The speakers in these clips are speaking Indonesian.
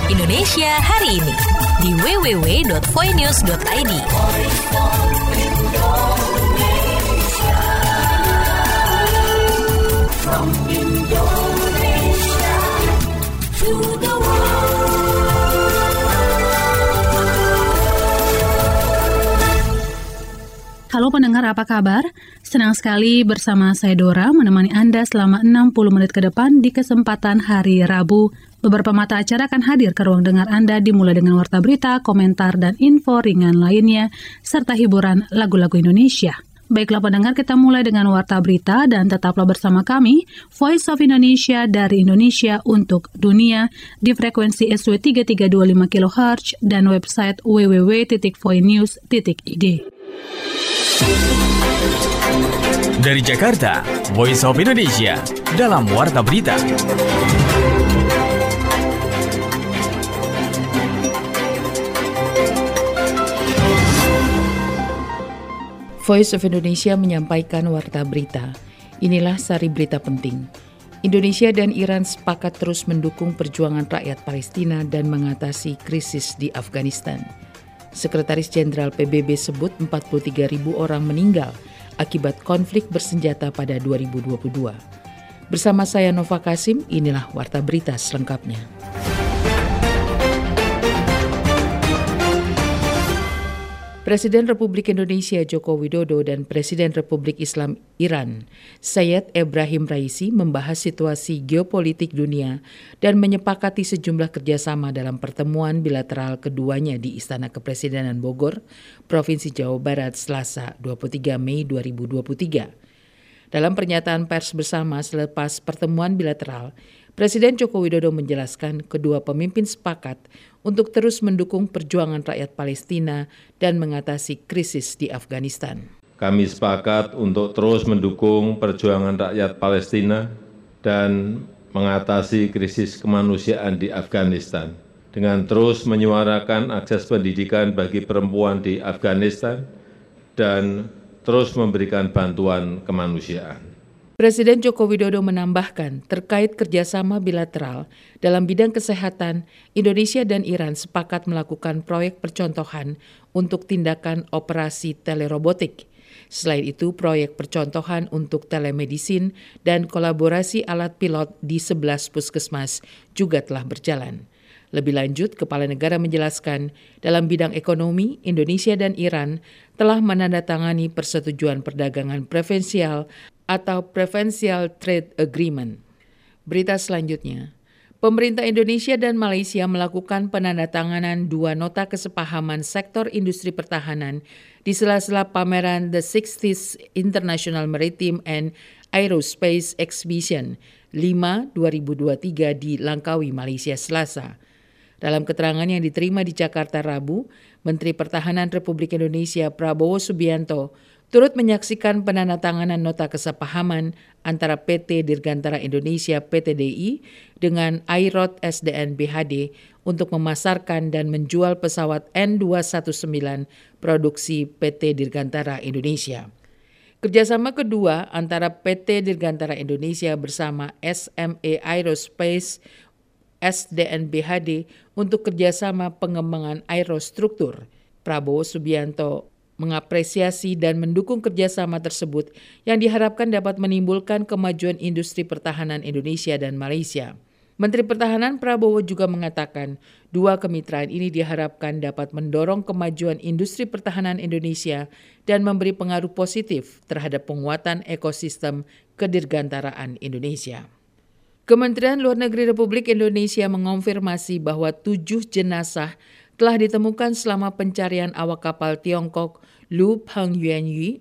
Indonesia hari ini di www.voinews.id. From Indonesia to the world. Halo pendengar, apa kabar? Senang sekali bersama saya Dora menemani Anda selama 60 menit ke depan di kesempatan hari Rabu. Beberapa mata acara akan hadir ke ruang dengar Anda dimulai dengan warta berita, komentar, dan info ringan lainnya, serta hiburan lagu-lagu Indonesia. Baiklah pendengar, kita mulai dengan warta berita dan tetaplah bersama kami, Voice of Indonesia dari Indonesia untuk dunia di frekuensi SW 3325 kHz dan website www.voinews.id. Dari Jakarta, Voice of Indonesia dalam warta berita. Voice of Indonesia menyampaikan warta berita. Inilah sari berita penting. Indonesia dan Iran sepakat terus mendukung perjuangan rakyat Palestina dan mengatasi krisis di Afghanistan. Sekretaris Jenderal PBB sebut 43.000 orang meninggal akibat konflik bersenjata pada 2022. Bersama saya Nova Kasim, inilah warta berita selengkapnya. Presiden Republik Indonesia Joko Widodo dan Presiden Republik Islam Iran Sayyid Ebrahim Raisi membahas situasi geopolitik dunia dan menyepakati sejumlah kerjasama dalam pertemuan bilateral keduanya di Istana Kepresidenan Bogor, Provinsi Jawa Barat, Selasa 23 Mei 2023. Dalam pernyataan pers bersama selepas pertemuan bilateral, Presiden Joko Widodo menjelaskan kedua pemimpin sepakat untuk terus mendukung perjuangan rakyat Palestina dan mengatasi krisis di Afghanistan. Kami sepakat untuk terus mendukung perjuangan rakyat Palestina dan mengatasi krisis kemanusiaan di Afghanistan dengan terus menyuarakan akses pendidikan bagi perempuan di Afghanistan dan terus memberikan bantuan kemanusiaan. Presiden Joko Widodo menambahkan terkait kerjasama bilateral dalam bidang kesehatan, Indonesia dan Iran sepakat melakukan proyek percontohan untuk tindakan operasi telerobotik. Selain itu, proyek percontohan untuk telemedicine dan kolaborasi alat pilot di 11 puskesmas juga telah berjalan. Lebih lanjut, Kepala Negara menjelaskan dalam bidang ekonomi, Indonesia dan Iran telah menandatangani persetujuan perdagangan preferensial atau Preferential Trade Agreement. Berita selanjutnya, pemerintah Indonesia dan Malaysia melakukan penandatanganan 2 nota kesepahaman sektor industri pertahanan di sela-sela pameran The 60th International Maritime and Aerospace Exhibition 5 2023 di Langkawi, Malaysia, Selasa. Dalam keterangan yang diterima di Jakarta Rabu, Menteri Pertahanan Republik Indonesia Prabowo Subianto turut menyaksikan penandatanganan nota kesepahaman antara PT Dirgantara Indonesia (PTDI) dengan Airot SDN BHD untuk memasarkan dan menjual pesawat N219 produksi PT Dirgantara Indonesia. Kerjasama kedua antara PT Dirgantara Indonesia bersama SME Aerospace SDN BHD untuk kerjasama pengembangan aerostruktur. Prabowo Subianto mengapresiasi dan mendukung kerjasama tersebut yang diharapkan dapat menimbulkan kemajuan industri pertahanan Indonesia dan Malaysia. Menteri Pertahanan Prabowo juga mengatakan 2 kemitraan ini diharapkan dapat mendorong kemajuan industri pertahanan Indonesia dan memberi pengaruh positif terhadap penguatan ekosistem kedirgantaraan Indonesia. Kementerian Luar Negeri Republik Indonesia mengonfirmasi bahwa 7 jenazah telah ditemukan selama pencarian awak kapal Tiongkok Lu Pengyuanyi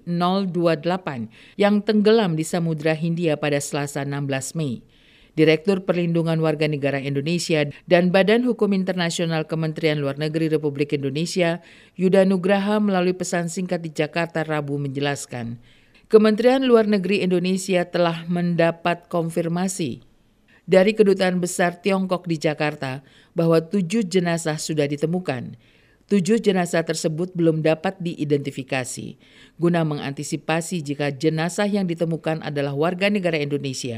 028 yang tenggelam di Samudra Hindia pada Selasa 16 Mei. Direktur Perlindungan Warga Negara Indonesia dan Badan Hukum Internasional Kementerian Luar Negeri Republik Indonesia, Yuda Nugraha melalui pesan singkat di Jakarta Rabu menjelaskan, Kementerian Luar Negeri Indonesia telah mendapat konfirmasi dari Kedutaan Besar Tiongkok di Jakarta bahwa 7 jenazah sudah ditemukan. 7 jenazah tersebut belum dapat diidentifikasi. Guna mengantisipasi jika jenazah yang ditemukan adalah warga negara Indonesia,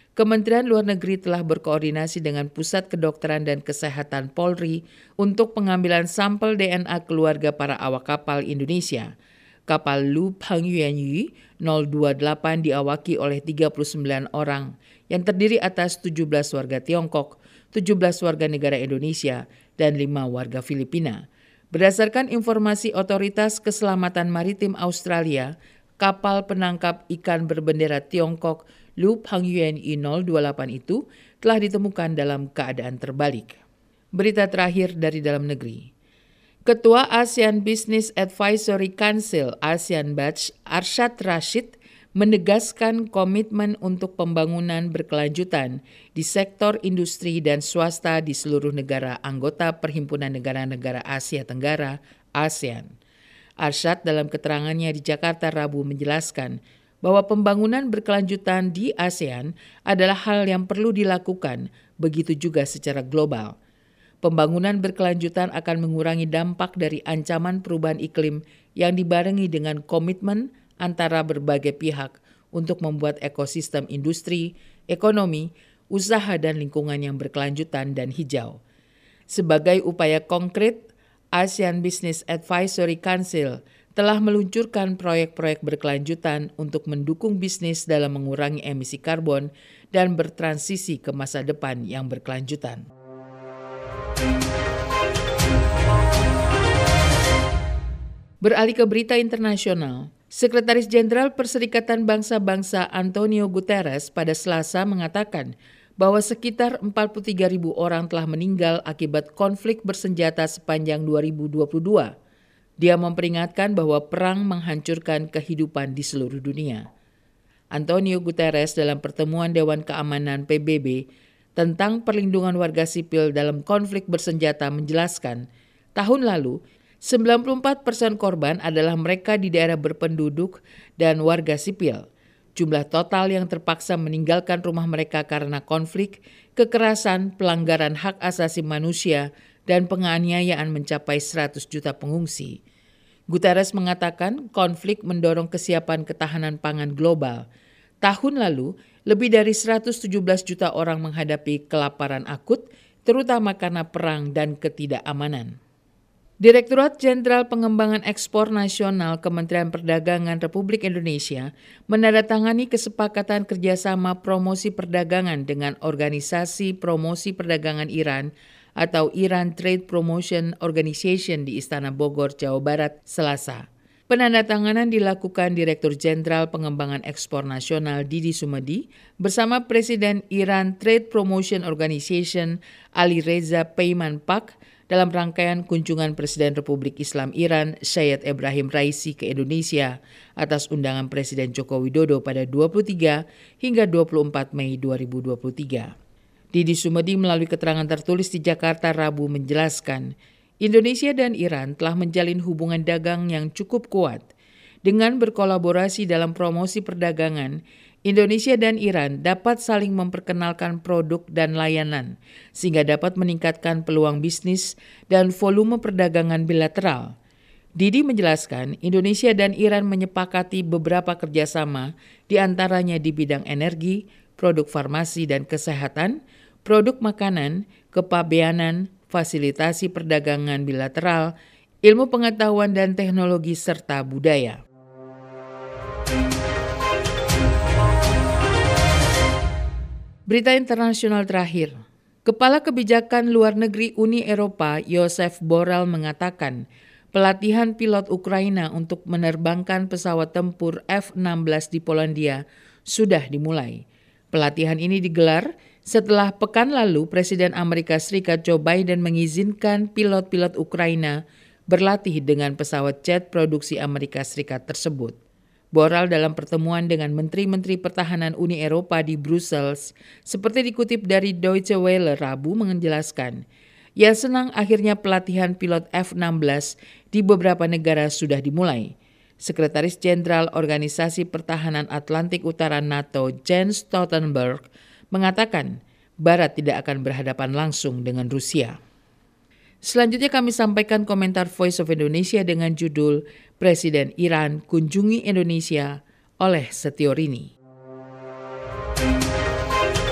Kementerian Luar Negeri telah berkoordinasi dengan Pusat Kedokteran dan Kesehatan Polri untuk pengambilan sampel DNA keluarga para awak kapal Indonesia. Kapal Lu Pangyuanyu 028 diawaki oleh 39 orang yang terdiri atas 17 warga Tiongkok, 17 warga negara Indonesia, dan 5 warga Filipina. Berdasarkan informasi Otoritas Keselamatan Maritim Australia, kapal penangkap ikan berbendera Tiongkok Lu Pangyuanyu 028 itu telah ditemukan dalam keadaan terbalik. Berita terakhir dari dalam negeri. Ketua ASEAN Business Advisory Council ASEAN Batch Arsyad Rashid menegaskan komitmen untuk pembangunan berkelanjutan di sektor industri dan swasta di seluruh negara anggota Perhimpunan Negara-Negara Asia Tenggara ASEAN. Arsyad dalam keterangannya di Jakarta Rabu menjelaskan bahwa pembangunan berkelanjutan di ASEAN adalah hal yang perlu dilakukan, begitu juga secara global. Pembangunan berkelanjutan akan mengurangi dampak dari ancaman perubahan iklim yang dibarengi dengan komitmen antara berbagai pihak untuk membuat ekosistem industri, ekonomi, usaha dan lingkungan yang berkelanjutan dan hijau. Sebagai upaya konkret, ASEAN Business Advisory Council telah meluncurkan proyek-proyek berkelanjutan untuk mendukung bisnis dalam mengurangi emisi karbon dan bertransisi ke masa depan yang berkelanjutan. Beralih ke berita internasional, Sekretaris Jenderal Perserikatan Bangsa-Bangsa Antonio Guterres pada Selasa mengatakan bahwa sekitar 43.000 orang telah meninggal akibat konflik bersenjata sepanjang 2022. Dia memperingatkan bahwa perang menghancurkan kehidupan di seluruh dunia. Antonio Guterres dalam pertemuan Dewan Keamanan PBB tentang perlindungan warga sipil dalam konflik bersenjata menjelaskan, tahun lalu 94% korban adalah mereka di daerah berpenduduk dan warga sipil. Jumlah total yang terpaksa meninggalkan rumah mereka karena konflik, kekerasan, pelanggaran hak asasi manusia, dan penganiayaan mencapai 100 juta pengungsi. Guterres mengatakan konflik mendorong kesiapan ketahanan pangan global. Tahun lalu, lebih dari 117 juta orang menghadapi kelaparan akut, terutama karena perang dan ketidakamanan. Direktorat Jenderal Pengembangan Ekspor Nasional Kementerian Perdagangan Republik Indonesia menandatangani kesepakatan kerjasama promosi perdagangan dengan Organisasi Promosi Perdagangan Iran atau Iran Trade Promotion Organization di Istana Bogor, Jawa Barat, Selasa. Penandatanganan dilakukan Direktur Jenderal Pengembangan Ekspor Nasional Didi Sumedi bersama Presiden Iran Trade Promotion Organization Ali Reza Peymanpak dalam rangkaian kunjungan Presiden Republik Islam Iran Syed Ebrahim Raisi ke Indonesia atas undangan Presiden Joko Widodo pada 23 hingga 24 Mei 2023. Didi Sumedi melalui keterangan tertulis di Jakarta Rabu menjelaskan, Indonesia dan Iran telah menjalin hubungan dagang yang cukup kuat. Dengan berkolaborasi dalam promosi perdagangan, Indonesia dan Iran dapat saling memperkenalkan produk dan layanan, sehingga dapat meningkatkan peluang bisnis dan volume perdagangan bilateral. Didi menjelaskan, Indonesia dan Iran menyepakati beberapa kerjasama, di antaranya di bidang energi, produk farmasi dan kesehatan, produk makanan, kepabeanan, fasilitasi perdagangan bilateral, ilmu pengetahuan dan teknologi, serta budaya. Berita internasional terakhir. Kepala Kebijakan Luar Negeri Uni Eropa, Josep Borrell mengatakan, pelatihan pilot Ukraina untuk menerbangkan pesawat tempur F-16 di Polandia sudah dimulai. Pelatihan ini digelar setelah pekan lalu Presiden Amerika Serikat Joe Biden mengizinkan pilot-pilot Ukraina berlatih dengan pesawat jet produksi Amerika Serikat tersebut. Borrell dalam pertemuan dengan Menteri-Menteri Pertahanan Uni Eropa di Brussels, seperti dikutip dari Deutsche Welle Rabu menjelaskan, ia senang akhirnya pelatihan pilot F-16 di beberapa negara sudah dimulai. Sekretaris Jenderal Organisasi Pertahanan Atlantik Utara NATO Jens Stoltenberg mengatakan Barat tidak akan berhadapan langsung dengan Rusia. Selanjutnya kami sampaikan komentar Voice of Indonesia dengan judul Presiden Iran kunjungi Indonesia oleh Setiorini.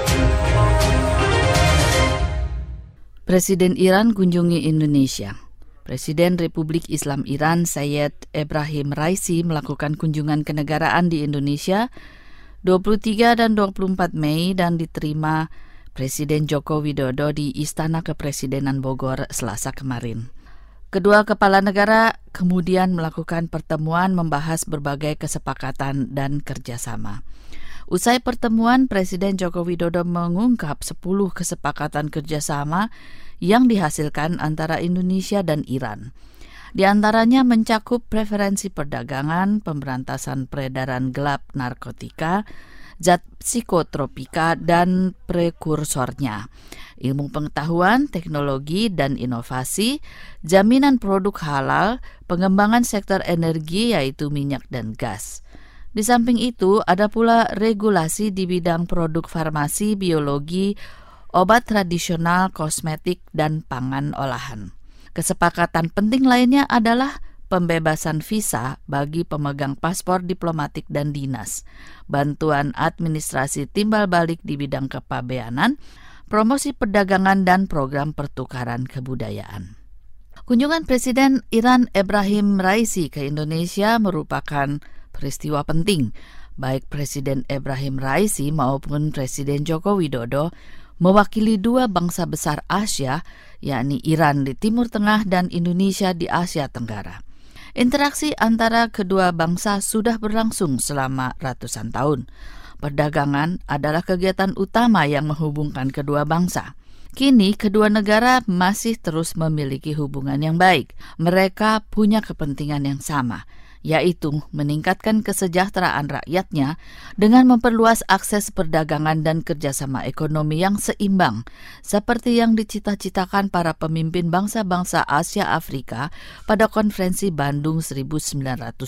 Presiden Iran kunjungi Indonesia. Presiden Republik Islam Iran Sayyid Ebrahim Raisi melakukan kunjungan kenegaraan di Indonesia 23 dan 24 Mei dan diterima Presiden Joko Widodo di Istana Kepresidenan Bogor Selasa kemarin. Kedua kepala negara kemudian melakukan pertemuan membahas berbagai kesepakatan dan kerjasama. Usai pertemuan, Presiden Joko Widodo mengungkap 10 kesepakatan kerjasama yang dihasilkan antara Indonesia dan Iran. Di antaranya mencakup preferensi perdagangan, pemberantasan peredaran gelap narkotika, zat psikotropika dan prekursornya, ilmu pengetahuan, teknologi dan inovasi, jaminan produk halal, pengembangan sektor energi yaitu minyak dan gas. Di samping itu, ada pula regulasi di bidang produk farmasi, biologi, obat tradisional, kosmetik, dan pangan olahan. Kesepakatan penting lainnya adalah pembebasan visa bagi pemegang paspor diplomatik dan dinas, bantuan administrasi timbal balik di bidang kepabeanan, promosi perdagangan, dan program pertukaran kebudayaan. Kunjungan Presiden Iran Ebrahim Raisi ke Indonesia merupakan peristiwa penting. Baik Presiden Ebrahim Raisi maupun Presiden Joko Widodo mewakili dua bangsa besar Asia, yakni Iran di Timur Tengah dan Indonesia di Asia Tenggara. Interaksi antara kedua bangsa sudah berlangsung selama ratusan tahun. Perdagangan adalah kegiatan utama yang menghubungkan kedua bangsa. Kini kedua negara masih terus memiliki hubungan yang baik. Mereka punya kepentingan yang sama, yaitu meningkatkan kesejahteraan rakyatnya dengan memperluas akses perdagangan dan kerjasama ekonomi yang seimbang, seperti yang dicita-citakan para pemimpin bangsa-bangsa Asia Afrika pada Konferensi Bandung 1955.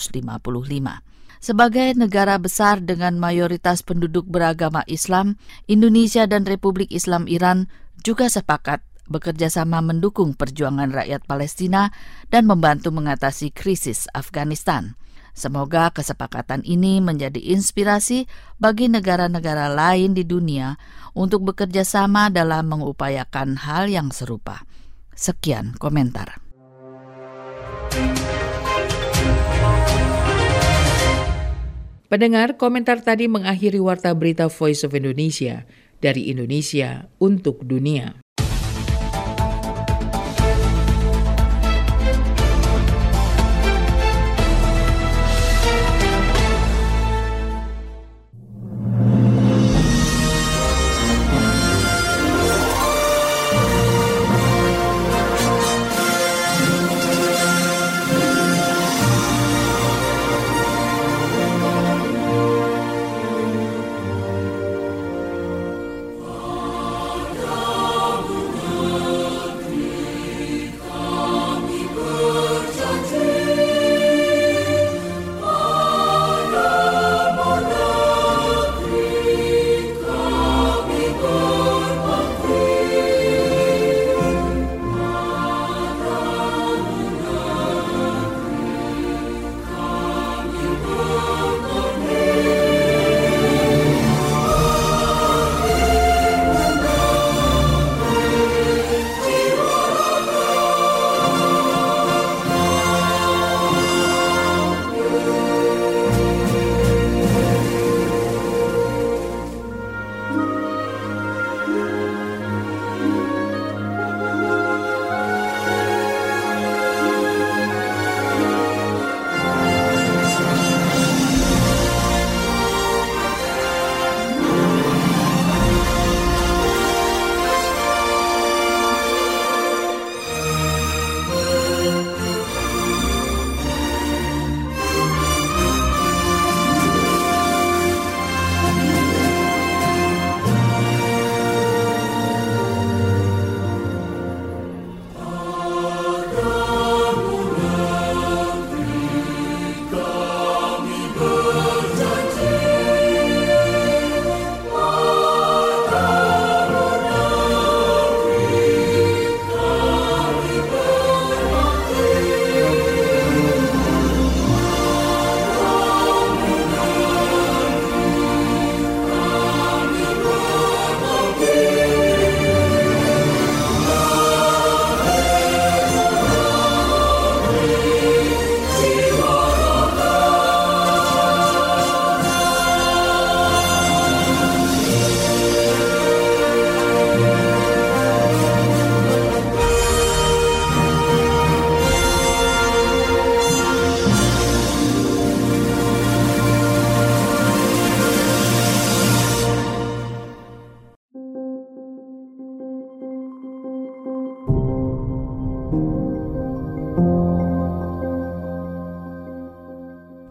Sebagai negara besar dengan mayoritas penduduk beragama Islam, Indonesia dan Republik Islam Iran juga sepakat bekerja sama mendukung perjuangan rakyat Palestina dan membantu mengatasi krisis Afghanistan. Semoga kesepakatan ini menjadi inspirasi bagi negara-negara lain di dunia untuk bekerja sama dalam mengupayakan hal yang serupa. Sekian komentar. Pendengar, komentar tadi mengakhiri Warta Berita Voice of Indonesia dari Indonesia untuk dunia.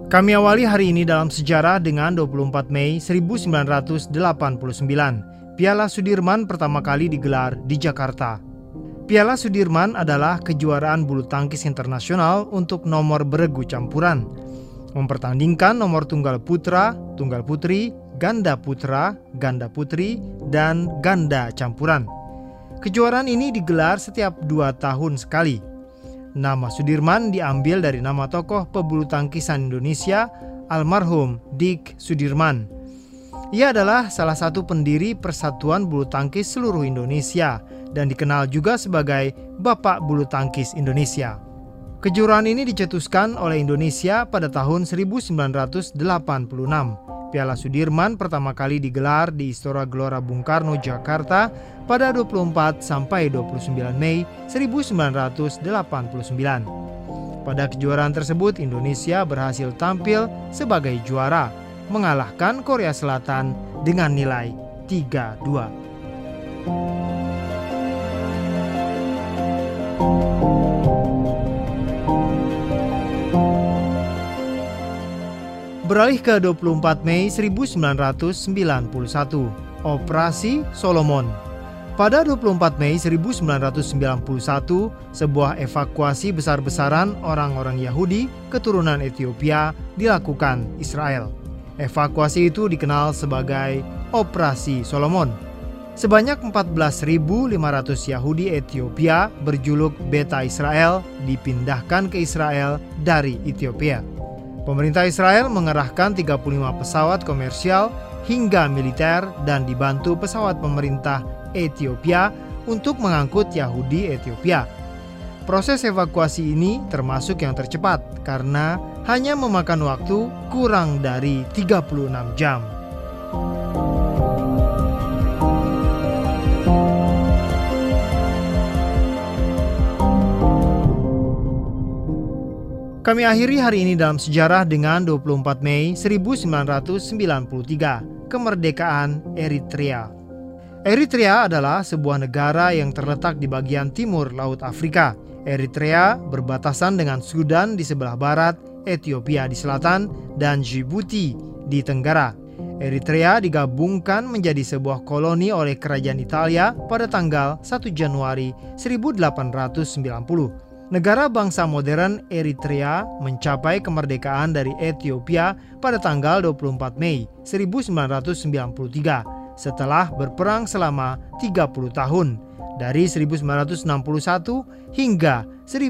Kami awali hari ini dalam sejarah dengan 24 Mei 1989. Piala Sudirman pertama kali digelar di Jakarta. Piala Sudirman adalah kejuaraan bulu tangkis internasional untuk nomor beregu campuran. Mempertandingkan nomor tunggal putra, tunggal putri, ganda putra, ganda putri, dan ganda campuran. Kejuaraan ini digelar setiap 2 tahun sekali. Nama Sudirman diambil dari nama tokoh pebulu tangkisan Indonesia, almarhum Dik Sudirman. Ia adalah salah satu pendiri Persatuan Bulu Tangkis seluruh Indonesia dan dikenal juga sebagai Bapak Bulu Tangkis Indonesia. Kejuaraan ini dicetuskan oleh Indonesia pada tahun 1986. Piala Sudirman pertama kali digelar di Istora Gelora Bung Karno, Jakarta pada 24 sampai 29 Mei 1989. Pada kejuaraan tersebut, Indonesia berhasil tampil sebagai juara, mengalahkan Korea Selatan dengan nilai 3-2. Beralih ke 24 Mei 1991, Operasi Solomon. Pada 24 Mei 1991, sebuah evakuasi besar-besaran orang-orang Yahudi keturunan Ethiopia dilakukan Israel. Evakuasi itu dikenal sebagai Operasi Solomon. Sebanyak 14.500 Yahudi Ethiopia berjuluk Beta Israel dipindahkan ke Israel dari Ethiopia. Pemerintah Israel mengerahkan 35 pesawat komersial hingga militer dan dibantu pesawat pemerintah Ethiopia untuk mengangkut Yahudi Ethiopia. Proses evakuasi ini termasuk yang tercepat karena hanya memakan waktu kurang dari 36 jam. Kami akhiri hari ini dalam sejarah dengan 24 Mei 1993, kemerdekaan Eritrea. Eritrea adalah sebuah negara yang terletak di bagian timur Laut Afrika. Eritrea berbatasan dengan Sudan di sebelah barat, Ethiopia di selatan, dan Djibouti di tenggara. Eritrea digabungkan menjadi sebuah koloni oleh Kerajaan Italia pada tanggal 1 Januari 1890. Negara bangsa modern Eritrea mencapai kemerdekaan dari Ethiopia pada tanggal 24 Mei 1993 setelah berperang selama 30 tahun dari 1961 hingga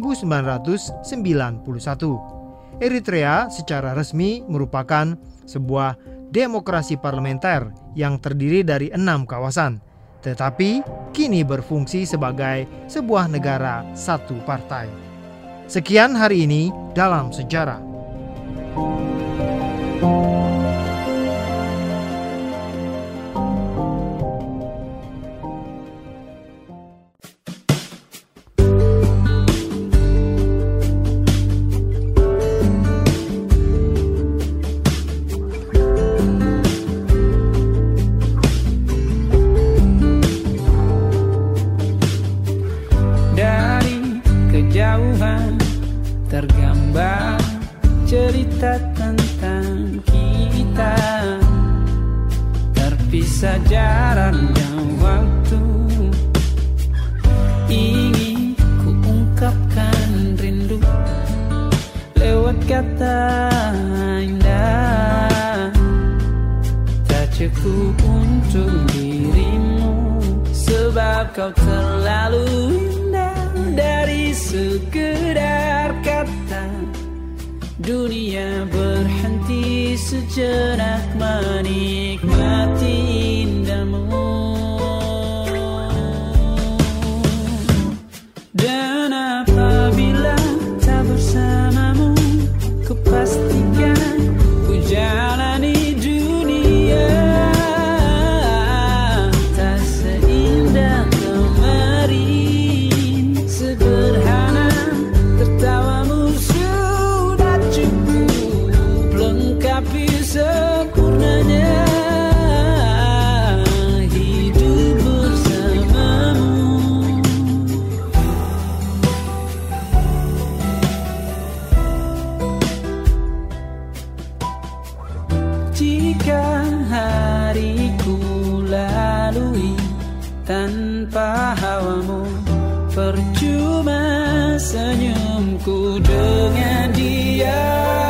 1991. Eritrea secara resmi merupakan sebuah demokrasi parlementer yang terdiri dari 6 kawasan. Tetapi kini berfungsi sebagai sebuah negara satu partai. Sekian hari ini dalam sejarah. Tergambar cerita tentang kita, terpisah jarak dan waktu. Ingin ku ungkapkan rindu lewat kata indah, tak cukup untuk dirimu sebab kau terlalu indah. Dari sekedar kata dunia berhenti sejenak menikmati indahmu. Dan apabila tak bersamamu, ku pastikan ku jalani dunia tak seindah kemarin. Sederhana tertawamu sudah cukup lengkapi sempurnanya. percuma senyumku dengan dia.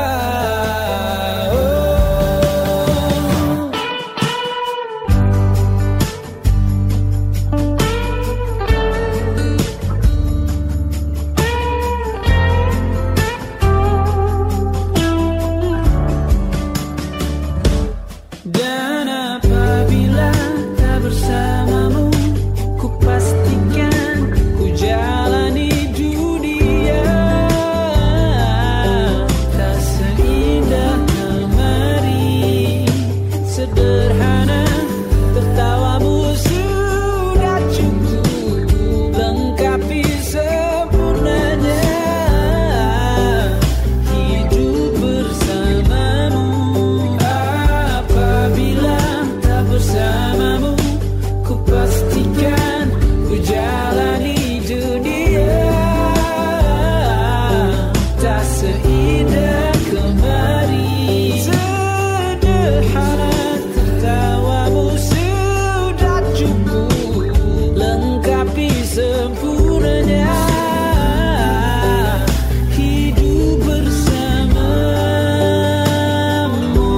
Dan apabila tak bersamamu, ku pastikan ku jalani dunia tak seindah kemari. Sederhana, tertawamu sudah cukup lengkapi sempurnanya hidup bersamamu. Apabila tak bersamamu, ku pastikan ku jalani dunia tak seindah kemari. Sederhana, tertawamu sudah cukup lengkapi sempurnanya hidup bersamamu.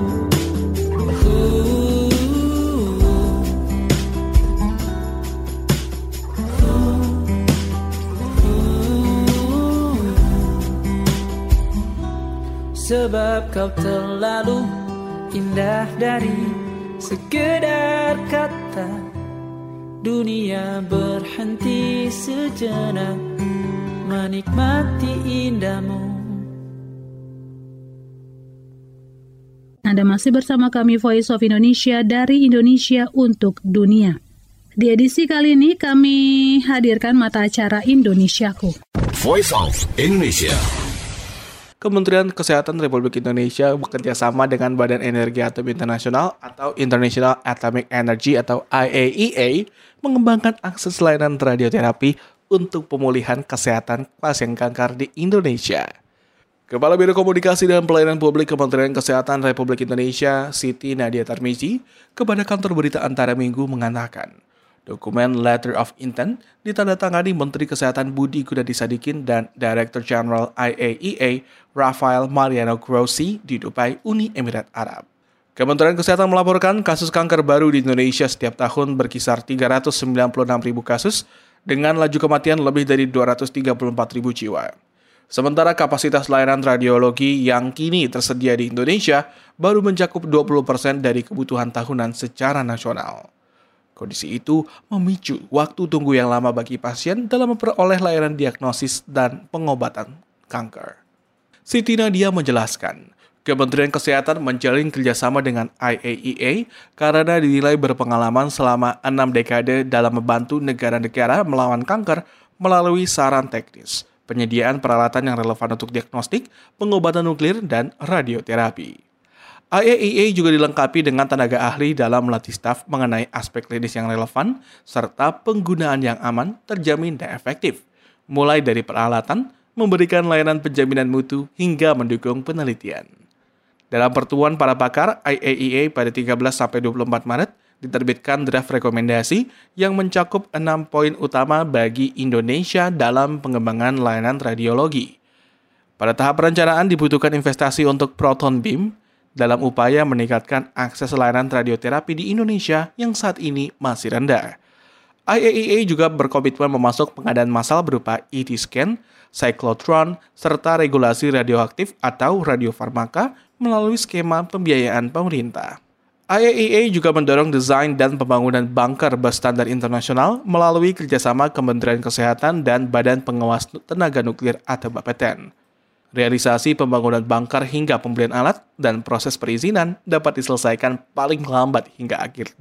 Sebab kau terlalu indah dari sekedar kata. Dunia berhenti sejenak menikmati indahmu. Anda masih bersama kami Voice of Indonesia dari Indonesia untuk Dunia. Di edisi kali ini kami hadirkan mata acara Indonesiaku. Voice of Indonesia. Kementerian Kesehatan Republik Indonesia bekerjasama dengan Badan Energi Atom Internasional atau International Atomic Energy atau IAEA mengembangkan akses layanan radioterapi untuk pemulihan kesehatan pasien kanker di Indonesia. Kepala Biro Komunikasi dan Pelayanan Publik Kementerian Kesehatan Republik Indonesia, Siti Nadia Tarmizi, kepada kantor berita Antara Minggu mengatakan, dokumen Letter of Intent ditandatangani Menteri Kesehatan Budi Gunadi Sadikin dan Director General IAEA Rafael Mariano Grossi di Dubai, Uni Emirat Arab. Kementerian Kesehatan melaporkan kasus kanker baru di Indonesia setiap tahun berkisar 396.000 kasus dengan laju kematian lebih dari 234.000 jiwa. Sementara kapasitas layanan radiologi yang kini tersedia di Indonesia baru mencakup 20% dari kebutuhan tahunan secara nasional. Kondisi itu memicu waktu tunggu yang lama bagi pasien dalam memperoleh layanan diagnosis dan pengobatan kanker. Siti Nadia menjelaskan, Kementerian Kesehatan menjalin kerjasama dengan IAEA karena dinilai berpengalaman selama 6 dekade dalam membantu negara-negara melawan kanker melalui saran teknis, penyediaan peralatan yang relevan untuk diagnostik, pengobatan nuklir, dan radioterapi. IAEA juga dilengkapi dengan tenaga ahli dalam melatih staf mengenai aspek klinis yang relevan, serta penggunaan yang aman, terjamin, dan efektif, mulai dari peralatan, memberikan layanan penjaminan mutu, hingga mendukung penelitian. Dalam pertemuan para pakar IAEA pada 13-24 Maret, diterbitkan draft rekomendasi yang mencakup 6 poin utama bagi Indonesia dalam pengembangan layanan radiologi. Pada tahap perencanaan dibutuhkan investasi untuk proton beam dalam upaya meningkatkan akses layanan radioterapi di Indonesia yang saat ini masih rendah. IAEA juga berkomitmen memasuk pengadaan massal berupa ET scan, cyclotron, serta regulasi radioaktif atau radiofarmaka melalui skema pembiayaan pemerintah. IAEA juga mendorong desain dan pembangunan bunker berstandar internasional melalui kerjasama Kementerian Kesehatan dan Badan Pengawas Tenaga Nuklir atau BAPETEN. Realisasi pembangunan bunker hingga pembelian alat dan proses perizinan dapat diselesaikan paling lambat hingga akhir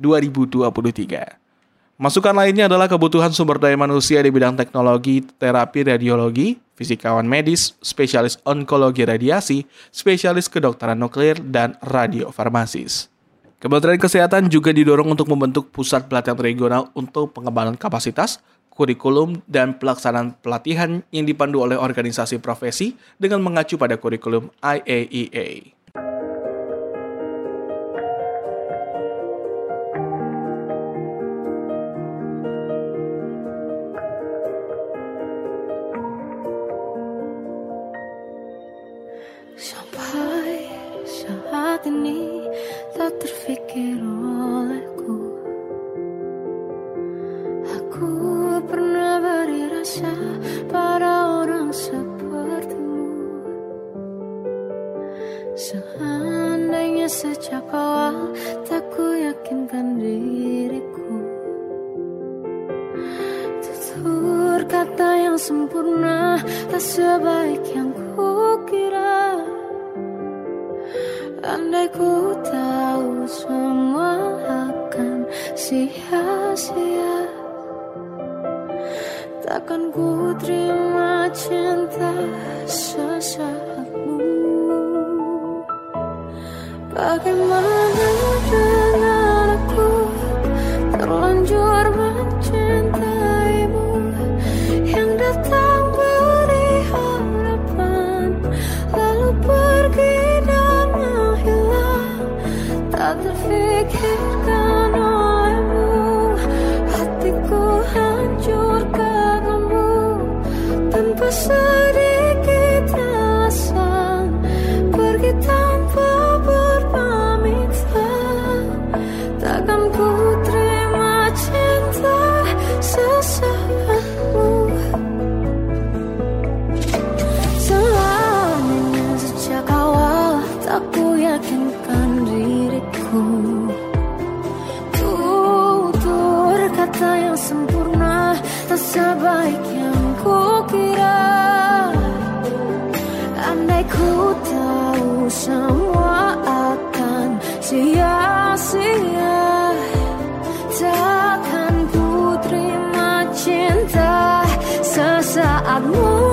2023. Masukan lainnya adalah kebutuhan sumber daya manusia di bidang teknologi, terapi radiologi, fisikawan medis, spesialis onkologi radiasi, spesialis kedokteran nuklir, dan radiofarmasis. Kementerian Kesehatan juga didorong untuk membentuk pusat pelatihan regional untuk pengembangan kapasitas, kurikulum, dan pelaksanaan pelatihan yang dipandu oleh organisasi profesi dengan mengacu pada kurikulum IAEA. ini tak terfikir olehku. Aku pernah beri rasa pada orang sepertimu. Seandainya sejak awal tak ku yakinkan diriku, tutur kata yang sempurna tak sebaik yang ku kira. Andai ku tahu semua akan sia-sia, takkan ku terima cinta sesaatmu. Bagaimana dengan aku terlanjur mencintaimu, yang datang beri harapan lalu pergi dan menghilang, tak terfikirkan olehmu. Hatiku hancur karenamu tanpa sedikit alasan, pergi tanpa berpamitan. Takkan ku terima cinta sesaatmu. Selamanya sejak awal tak ku yakinkan diriku, tutur kata yang sempurna tak sebaik yang ku kira. Andai ku tahu semua akan sia-sia, takkan ku terima cinta sesaatmu.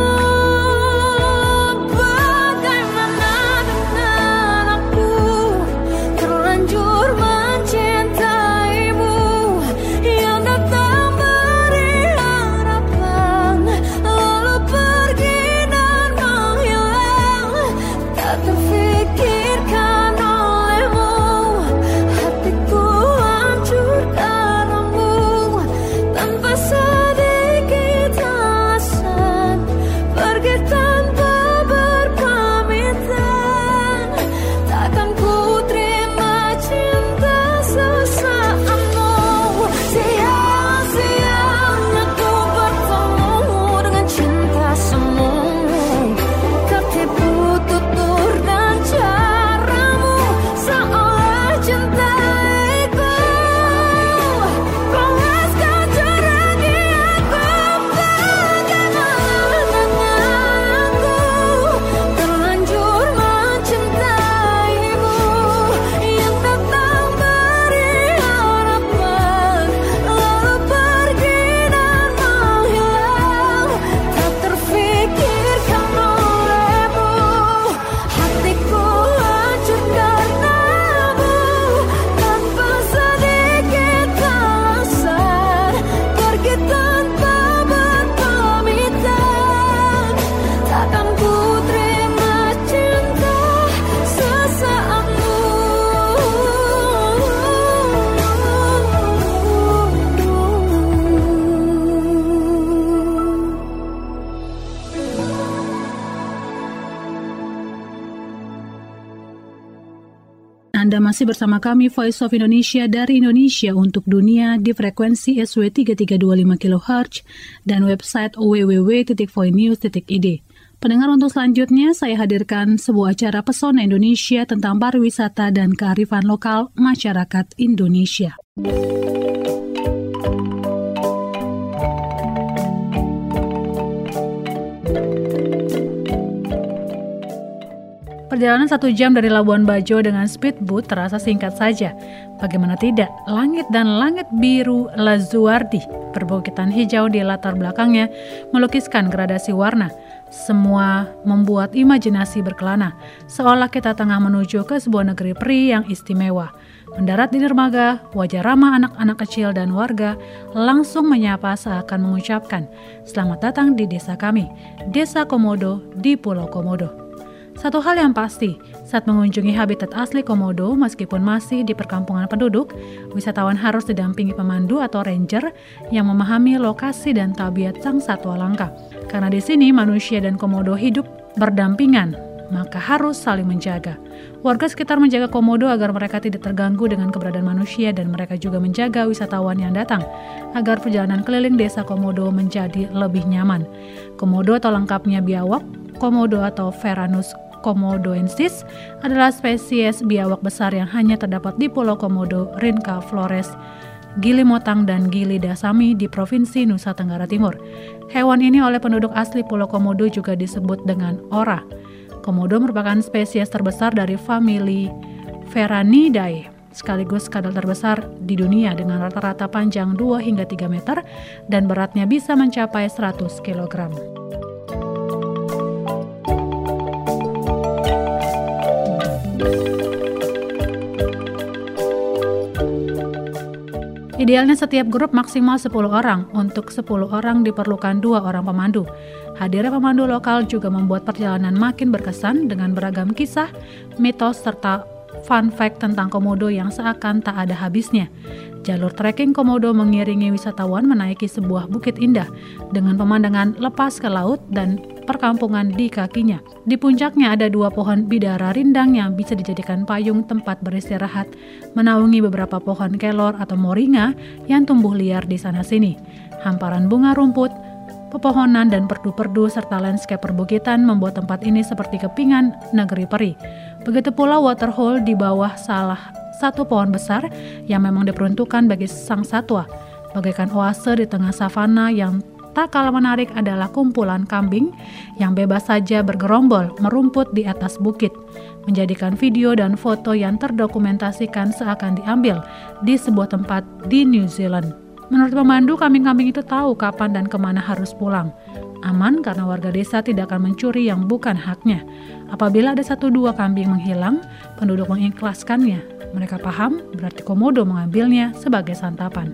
Bagaimana dengan aku terlanjur mencintaimu, yang datang beri harapan lalu pergi dan menghilang, tak terfikirkan olehmu. Hatiku hancur karenamu tanpa sedikit alasan, pergi tanpa berpamitan. Takkan ku terima cinta sesaatmu. Sia-sia aku bertemu dengan cinta semu, tertipu tutur dan caramu seolah cintaiku. Balas kau curagi aku. Bagaimana dengan aku terlanjur mencintaimu, yang datang beri harapan lalu pergi dan menghilang, tak terfikirkan olehmu. Hatiku hancur karenamu tanpa sedikit alasan, pergi tanpa berpamitan. Takkan ku terima cinta sesaatmu. Anda masih bersama kami Voice of Indonesia dari Indonesia untuk dunia di frekuensi SW 3325 kHz dan website www.voinews.id. Pendengar, untuk selanjutnya saya hadirkan sebuah acara Pesona Indonesia tentang pariwisata dan kearifan lokal masyarakat Indonesia. Perjalanan 1 jam dari Labuan Bajo dengan speedboat terasa singkat saja. Bagaimana tidak, langit dan langit biru Lazuardi, perbukitan hijau di latar belakangnya melukiskan gradasi warna. Semua membuat imajinasi berkelana, seolah kita tengah menuju ke sebuah negeri peri yang istimewa. Mendarat di dermaga, wajah ramah anak-anak kecil dan warga langsung menyapa seakan mengucapkan, "Selamat datang di desa kami, Desa Komodo di Pulau Komodo." Satu hal yang pasti, saat mengunjungi habitat asli Komodo, meskipun masih di perkampungan penduduk, wisatawan harus didampingi pemandu atau ranger yang memahami lokasi dan tabiat sang satwa langka. Karena di sini manusia dan Komodo hidup berdampingan, maka harus saling menjaga. Warga sekitar menjaga komodo agar mereka tidak terganggu dengan keberadaan manusia dan mereka juga menjaga wisatawan yang datang agar perjalanan keliling desa komodo menjadi lebih nyaman. Komodo atau lengkapnya biawak, komodo atau Varanus komodoensis adalah spesies biawak besar yang hanya terdapat di Pulau Komodo, Rinca Flores, Gili Motang, dan Gili Dasami di Provinsi Nusa Tenggara Timur. Hewan ini oleh penduduk asli Pulau Komodo juga disebut dengan ora. Komodo merupakan spesies terbesar dari famili Veranidae, sekaligus kadal terbesar di dunia dengan rata-rata panjang 2 hingga 3 meter dan beratnya bisa mencapai 100 kg. Idealnya setiap grup maksimal 10 orang. Untuk 10 orang diperlukan 2 orang pemandu. Hadirnya pemandu lokal juga membuat perjalanan makin berkesan dengan beragam kisah, mitos, serta fun fact tentang komodo yang seakan tak ada habisnya. Jalur trekking komodo mengiringi wisatawan menaiki sebuah bukit indah dengan pemandangan lepas ke laut dan perkampungan di kakinya. Di puncaknya ada 2 pohon bidara rindang yang bisa dijadikan payung tempat beristirahat, menaungi beberapa pohon kelor atau moringa yang tumbuh liar di sana-sini. Hamparan bunga rumput, pepohonan dan perdu-perdu serta landscape perbukitan membuat tempat ini seperti kepingan negeri peri. Begitu pula waterhole di bawah salah satu pohon besar yang memang diperuntukkan bagi sang satwa. Bagaikan oase di tengah savana yang tak kalah menarik adalah kumpulan kambing yang bebas saja bergerombol merumput di atas bukit, menjadikan video dan foto yang terdokumentasikan seakan diambil di sebuah tempat di New Zealand. Menurut pemandu, kambing-kambing itu tahu kapan dan kemana harus pulang. Aman karena warga desa tidak akan mencuri yang bukan haknya. Apabila ada 1-2 kambing menghilang, penduduk mengikhlaskannya. Mereka paham berarti komodo mengambilnya sebagai santapan.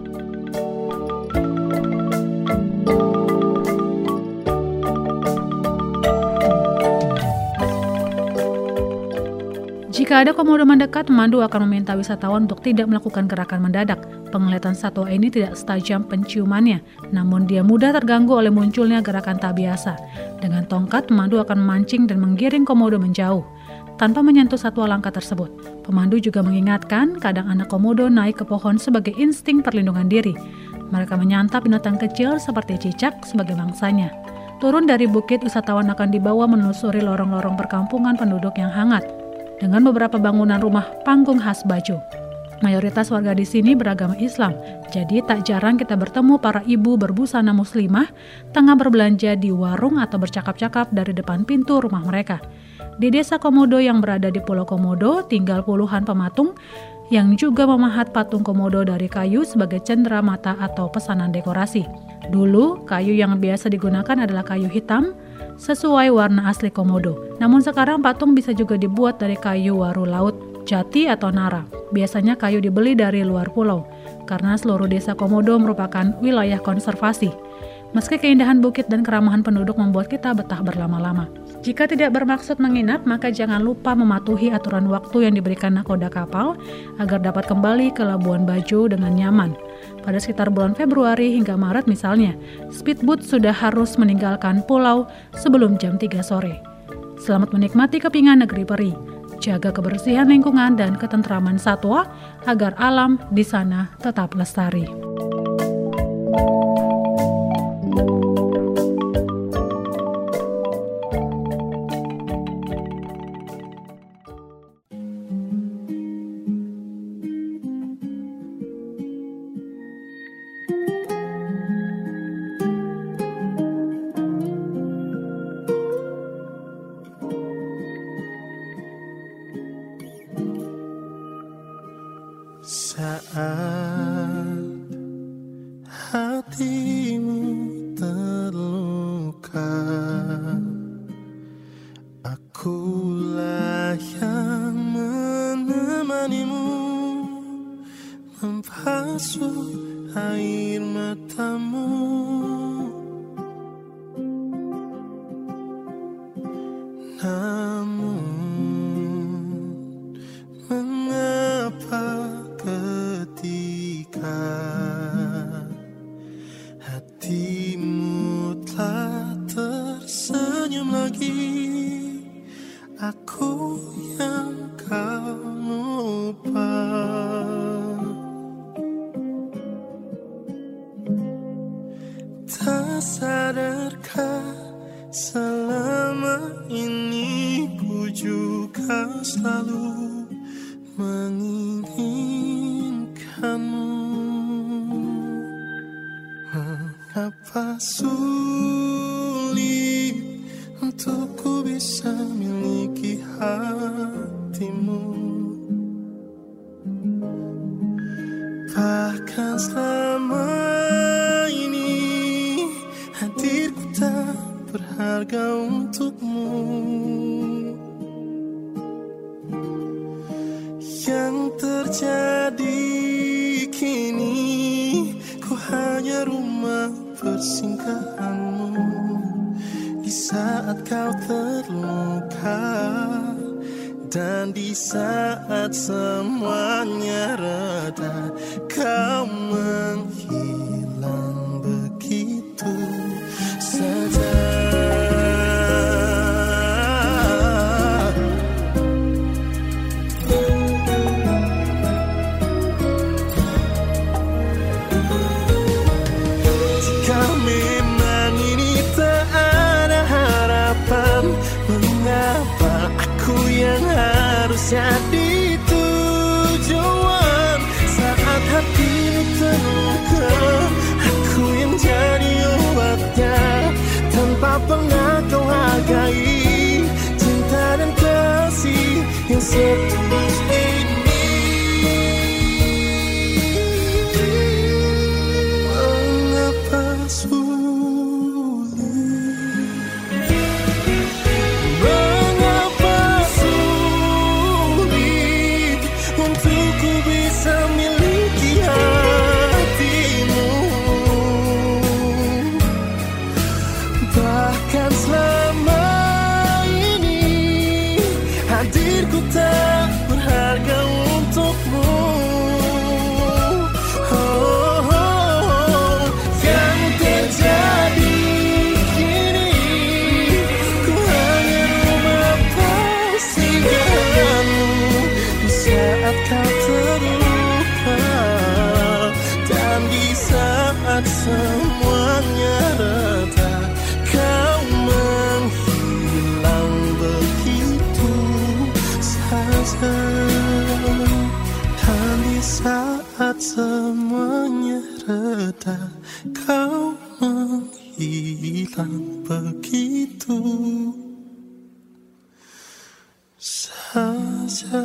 Jika ada komodo mendekat, pemandu akan meminta wisatawan untuk tidak melakukan gerakan mendadak. Penglihatan satwa ini tidak setajam penciumannya, namun dia mudah terganggu oleh munculnya gerakan tak biasa. Dengan tongkat, pemandu akan memancing dan menggiring komodo menjauh, tanpa menyentuh satwa langka tersebut. Pemandu juga mengingatkan, kadang anak komodo naik ke pohon sebagai insting perlindungan diri. Mereka menyantap binatang kecil seperti cicak sebagai mangsanya. Turun dari bukit, wisatawan akan dibawa menelusuri lorong-lorong perkampungan penduduk yang hangat, dengan beberapa bangunan rumah panggung khas Bajo. Mayoritas warga di sini beragama Islam, jadi tak jarang kita bertemu para ibu berbusana muslimah tengah berbelanja di warung atau bercakap-cakap dari depan pintu rumah mereka. Di desa Komodo yang berada di Pulau Komodo, tinggal puluhan pematung yang juga memahat patung komodo dari kayu sebagai cendera mata atau pesanan dekorasi. Dulu, kayu yang biasa digunakan adalah kayu hitam, sesuai warna asli komodo. Namun sekarang patung bisa juga dibuat dari kayu waru laut, jati atau nara. Biasanya kayu dibeli dari luar pulau, karena seluruh desa Komodo merupakan wilayah konservasi. Meski keindahan bukit dan keramahan penduduk membuat kita betah berlama-lama. Jika tidak bermaksud menginap, maka jangan lupa mematuhi aturan waktu yang diberikan nakoda kapal agar dapat kembali ke Labuan Bajo dengan nyaman. Pada sekitar bulan Februari hingga Maret misalnya, speedboat sudah harus meninggalkan pulau sebelum jam 3 sore. Selamat menikmati kepingan negeri peri. Jaga kebersihan lingkungan dan ketentraman satwa agar alam di sana tetap lestari. Saat hatimu benarkah selama ini ku juga selalu menginginkanmu? Mengapa sulit untuk ku bisa miliki hatimu? Bahkan selama ini hadirku tak berharga untukmu. Yang terjadi kini ku hanya rumah persinggahanmu di saat kau terluka dan di saat semuanya reda, kau menghilang begitu saja. Jadi tujuan saat hatimu terluka, aku yang jadi obatnya. Tanpa pernah kau hargai cinta dan kasih yang setulus ini. Mengapa sulit? Hadirku tak berharga untukmu. Yang terjadi kini ku hanya rumah persinggahanmu di saat kau terluka dan di saat semuanya reda, kau menghilang begitu saja. Dan di saat semuanya reda, kau menghilang begitu saja.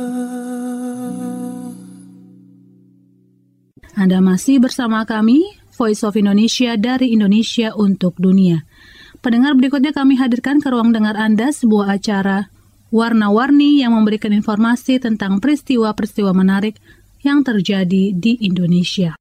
Anda masih bersama kami, Voice of Indonesia dari Indonesia untuk Dunia. Pendengar, berikutnya kami hadirkan ke ruang dengar Anda sebuah acara warna-warni yang memberikan informasi tentang peristiwa-peristiwa menarik yang terjadi di Indonesia.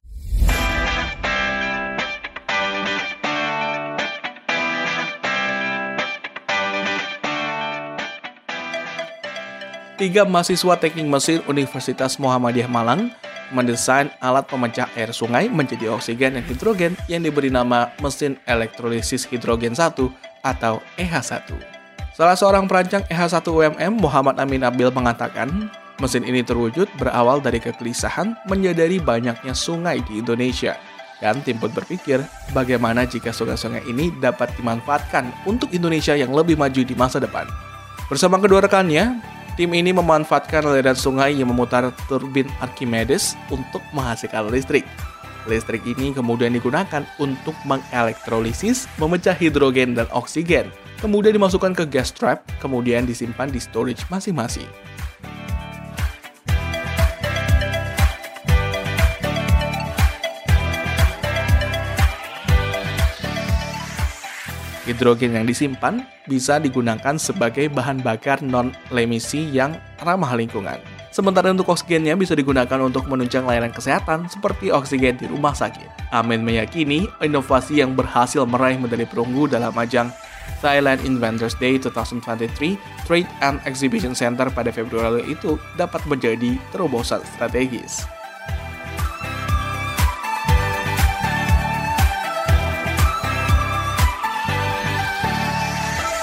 Tiga mahasiswa teknik mesin Universitas Muhammadiyah Malang mendesain alat pemecah air sungai menjadi oksigen dan hidrogen yang diberi nama mesin elektrolisis hidrogen 1 atau EH1. Salah seorang perancang EH1 UMM, Muhammad Amin Nabil, mengatakan mesin ini terwujud berawal dari kegelisahan menyadari banyaknya sungai di Indonesia. Dan tim pun berpikir bagaimana jika sungai-sungai ini dapat dimanfaatkan untuk Indonesia yang lebih maju di masa depan. Bersama kedua rekannya, tim ini memanfaatkan aliran sungai yang memutar turbin Archimedes untuk menghasilkan listrik. Listrik ini kemudian digunakan untuk mengelektrolisis, memecah hidrogen dan oksigen, kemudian dimasukkan ke gas trap, kemudian disimpan di storage masing-masing. Hidrogen yang disimpan bisa digunakan sebagai bahan bakar non-emisi yang ramah lingkungan. Sementara untuk oksigennya bisa digunakan untuk menunjang layanan kesehatan seperti oksigen di rumah sakit. Amin meyakini inovasi yang berhasil meraih medali perunggu dalam ajang Thailand Inventors Day 2023 Trade and Exhibition Center pada Februari itu dapat menjadi terobosan strategis.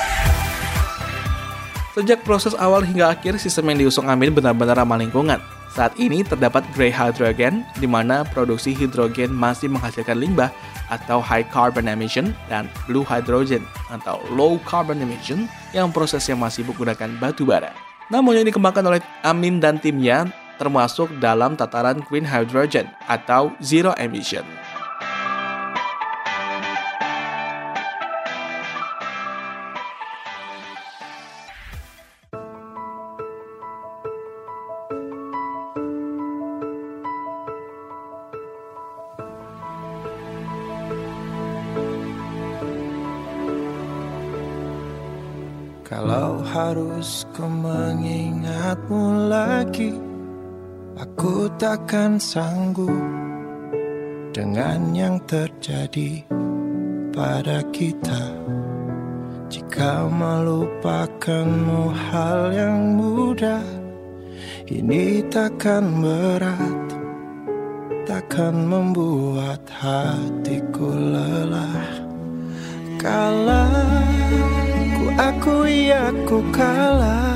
Sejak proses awal hingga akhir, sistem yang diusung Amin benar-benar ramah lingkungan. Saat ini terdapat gray hydrogen, di mana produksi hidrogen masih menghasilkan limbah atau high carbon emission, dan blue hydrogen atau low carbon emission yang prosesnya masih menggunakan batu bara. Namun yang dikembangkan oleh Amin dan timnya termasuk dalam tataran green hydrogen atau zero emission. Kalau harus ku mengingatmu lagi, aku takkan sanggup dengan yang terjadi pada kita. Jika melupakanmu hal yang mudah, ini takkan berat, takkan membuat hatiku lelah. Kalah, ku akui aku kalah.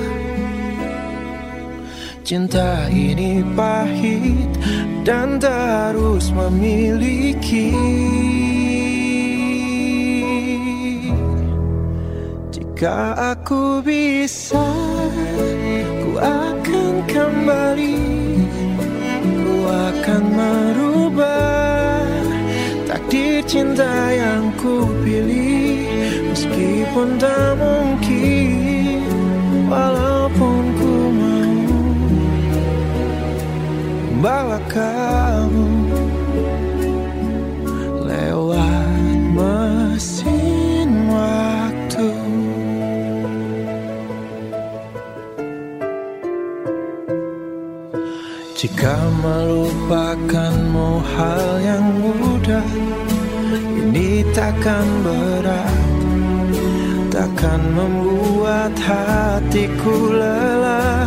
Cinta ini pahit dan terus memiliki. Jika aku bisa, ku akan kembali. Ku akan merubah takdir cinta yang ku pilih. Meskipun tak mungkin, walaupun ku mau bawa kamu lewat mesin waktu. Jika melupakanmu hal yang mudah, ini takkan berat, takkan membuat hatiku lelah.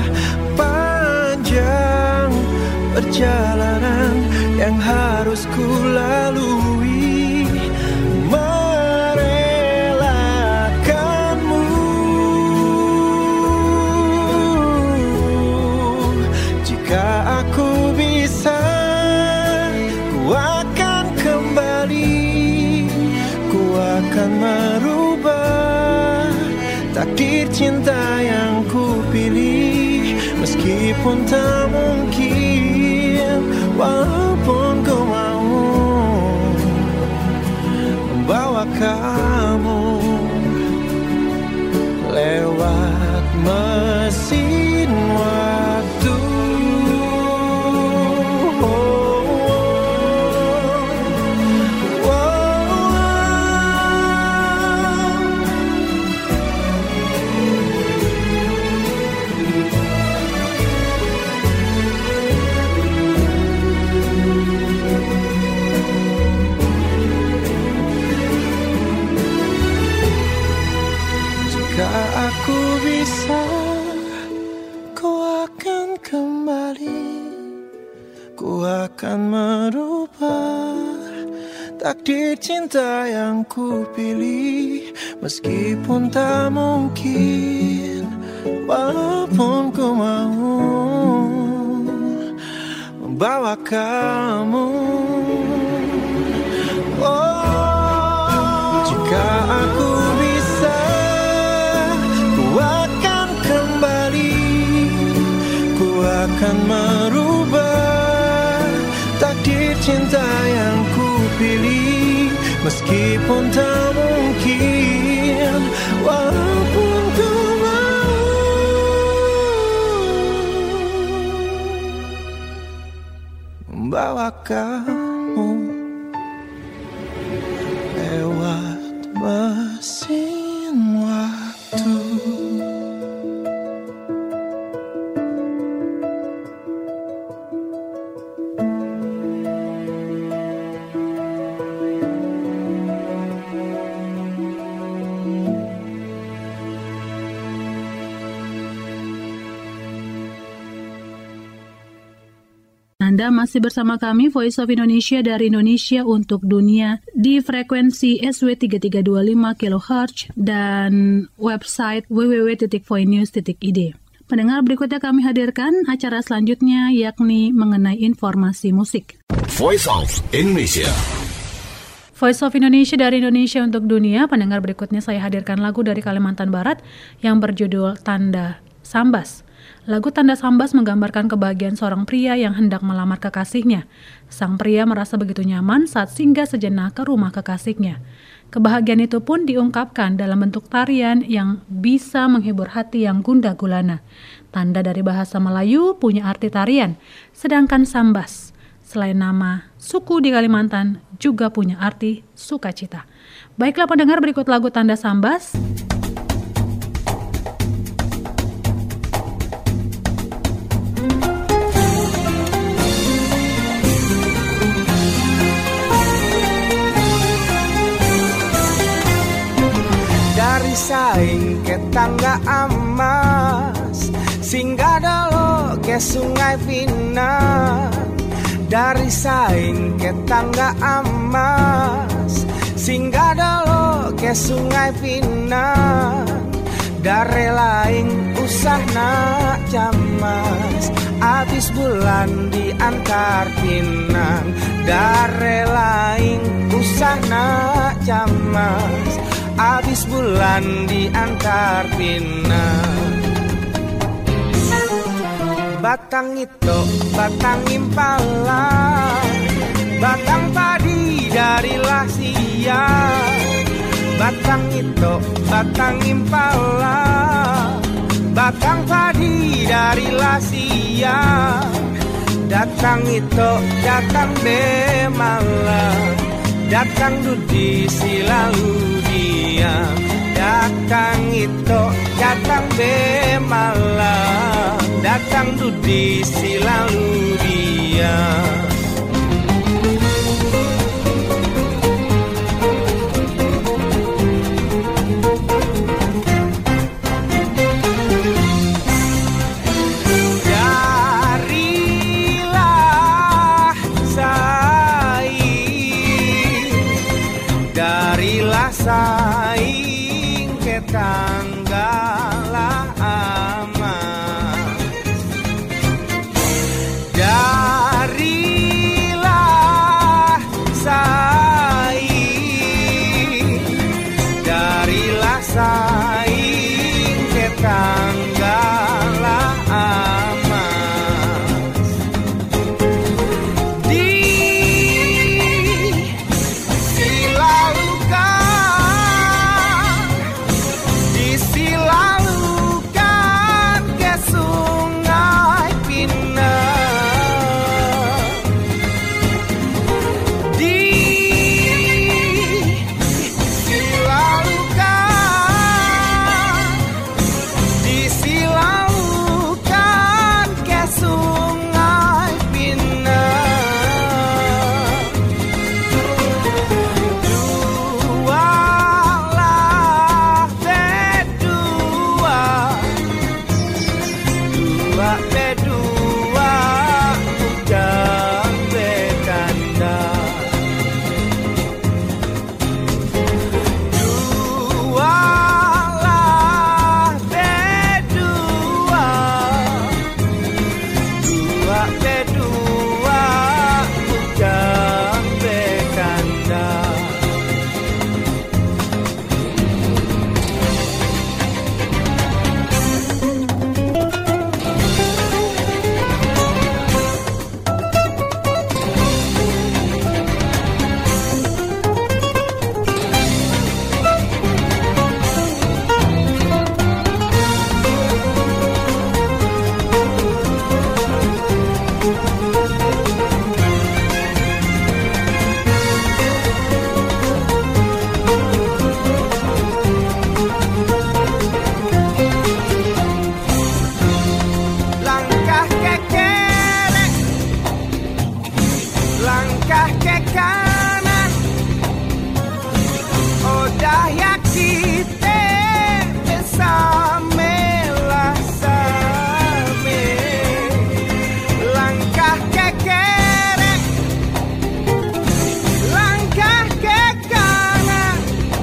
Panjang perjalanan yang harus ku lalui, merelakanmu. Jika aku bisa, ku akan kembali, ku akan merubah takdir cinta yang ku pilih. Meskipun tak mungkin, walaupun ku mau membawa kamu lewat mesin waktu. Aku bisa, ku akan kembali, ku akan merubah takdir cinta yang ku pilih. Meskipun tak mungkin, walaupun ku mau membawa kamu. Oh, jika aku bisa, akan merubah takdir cinta yang ku pilih. Meskipun tak mungkin, walaupun ku mau membawa kamu lewat mesin waktu. Anda masih bersama kami Voice of Indonesia dari Indonesia untuk dunia di frekuensi SW 3325 kHz dan website www.voinews.id. Pendengar, berikutnya kami hadirkan acara selanjutnya yakni mengenai informasi musik. Voice of Indonesia. Voice of Indonesia dari Indonesia untuk dunia. Pendengar, berikutnya saya hadirkan lagu dari Kalimantan Barat yang berjudul Tanda Sambas. Lagu Tanda Sambas menggambarkan kebahagiaan seorang pria yang hendak melamar kekasihnya. Sang pria merasa begitu nyaman saat singgah sejenak ke rumah kekasihnya. Kebahagiaan itu pun diungkapkan dalam bentuk tarian yang bisa menghibur hati yang gundah gulana. Tanda dari bahasa Melayu punya arti tarian, sedangkan sambas, selain nama suku di Kalimantan, juga punya arti sukacita. Baiklah pendengar, berikut lagu Tanda Sambas. Dari saing ke tangga emas, singgah dulu ke sungai Pinang. Dari saing ke tangga emas, singgah dulu ke sungai Pinang. Dari laing usah nak camas, abis bulan diantar Pinang. Dari laing usah nak camas, abis bulan diantar Pinang. Batang itu batang impala, batang padi dari Lasia. Batang itu batang impala, batang padi dari Lasia. Datang itu datang bemala, datang dudi silalu dia. Datang itu datang bemala, datang dudi silalu dia. Saing ke tanggalah aman, darilah saing ke tanggalah aman. Di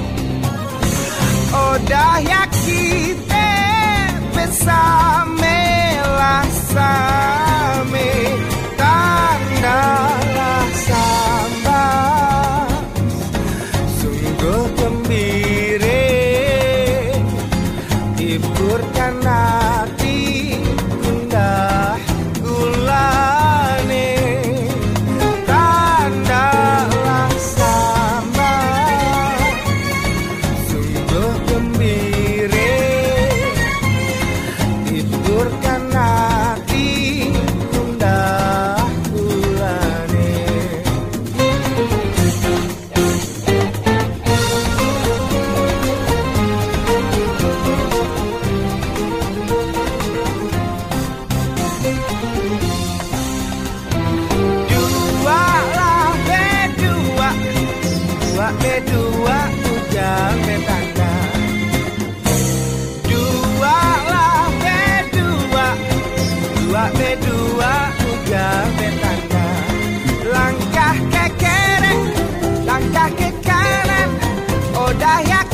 Dahyak kita bersama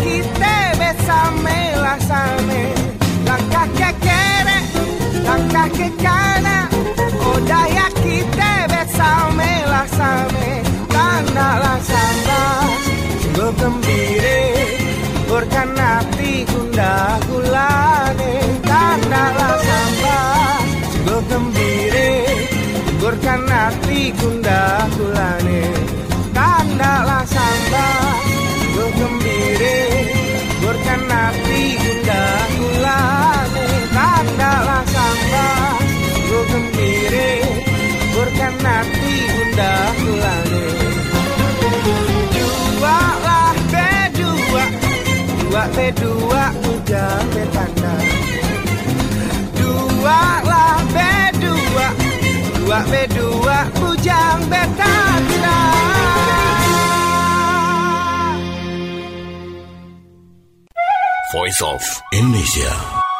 kita besame lasame. Langkah ke kiri, langkah ke kanan. Oh daya kita besame lasame. Karena lasambas sungguh gembire. Burkan hati gundah gulane. Karena lasambas sungguh gembire. Burkan hati gundah gulane. Karena lasambas sungguh gembire. Burkan hati gundah gulane. Karena lasambas sungguh gembire. Burkan hati gundah gulane. Dua lah bedua, dua bedua ujang betanda. Dua lah bedua, dua bedua ujang betanda. Voice of Indonesia.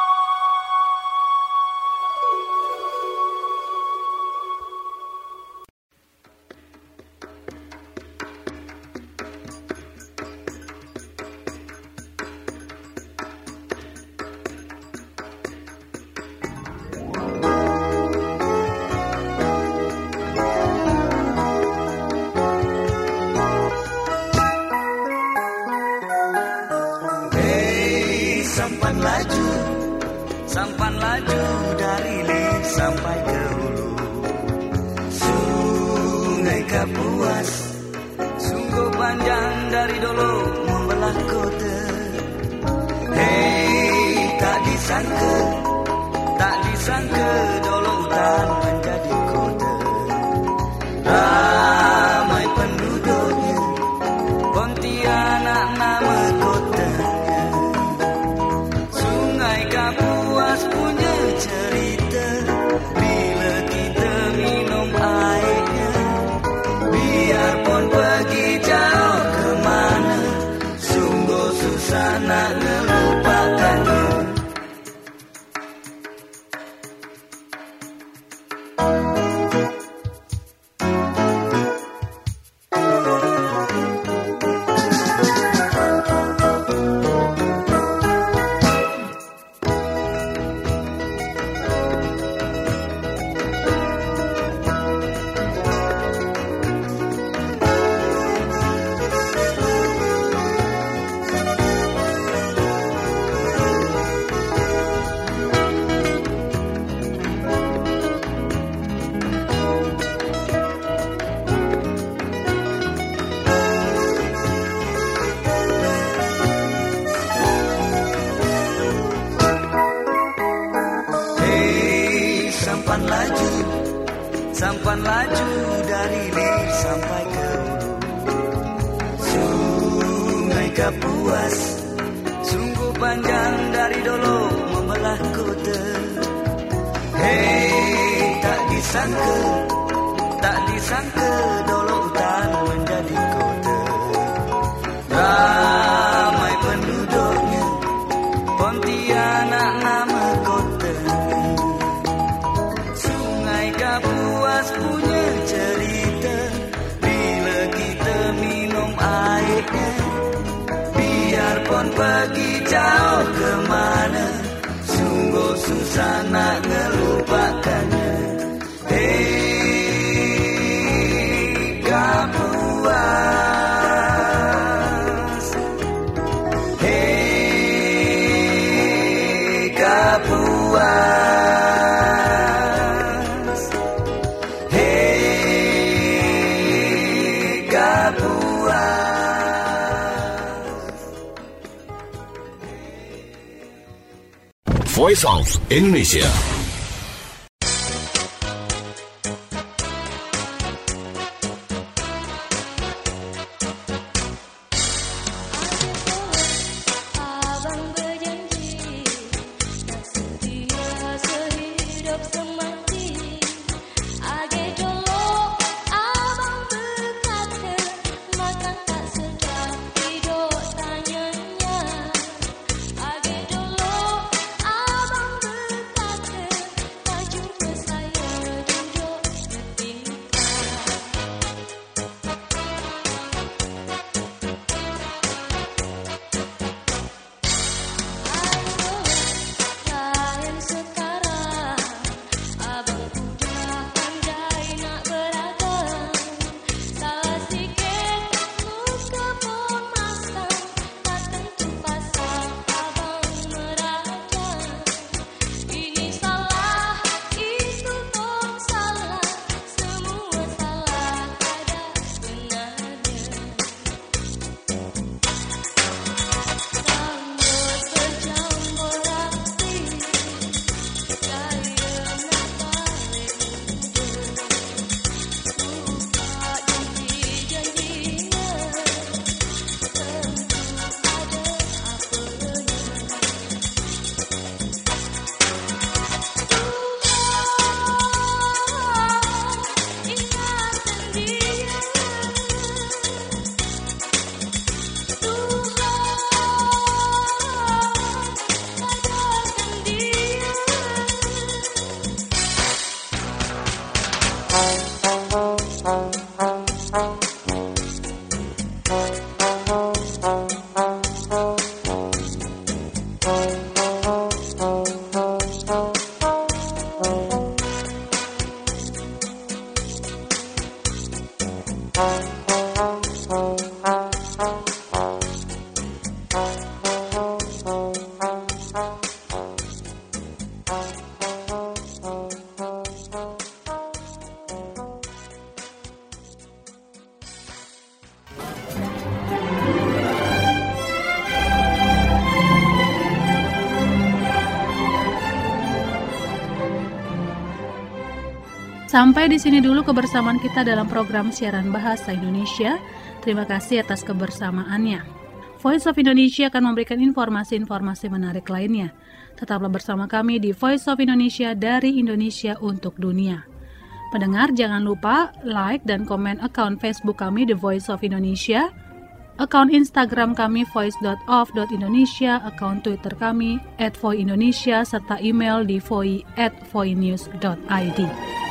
Sampan laju dari hilir sampai ke hulu. Sungai Kapuas sungguh panjang dari dulu membelah kota. Hei, tak disangka dulu hutan menjadi kota. Ramai penduduknya, Pontianak nama kotanya. Sungai Kapuas punya cerita bila kita minum airnya. Biarpun pergi jauh ke mana, sungguh susah nak melupakannya. Sampan laju dari hilir sampai ke hulu. Sungai Kapuas sungguh panjang dari dulu membelah kota. Hei, tak disangka dulu hutan menjadi kota. Ramai penduduknya, Pontianak nama kotanya. Sungai Kapuas punya cerita bila kita minum airnya. Biarpun pergi jauh ke mana, sungguh susah nak melupakannya. Hei Kapuas, hei Kapuas, hei Kapuas. Voice of Indonesia. Abang berjanji tak setia sehidup semati. Age dulu abang berkata makan tak sedap hidup tanyanya. Age dulu abang berkata Sampai di sini dulu kebersamaan kita dalam program siaran bahasa Indonesia. Terima kasih atas kebersamaannya. Voice of Indonesia akan memberikan informasi-informasi menarik lainnya. Tetaplah bersama kami di Voice of Indonesia dari Indonesia untuk dunia. Pendengar, jangan lupa like dan komen akun Facebook kami The Voice of Indonesia, akun Instagram kami voice.of.indonesia, akun Twitter kami @voindonesia, serta email di voi@voinews.id.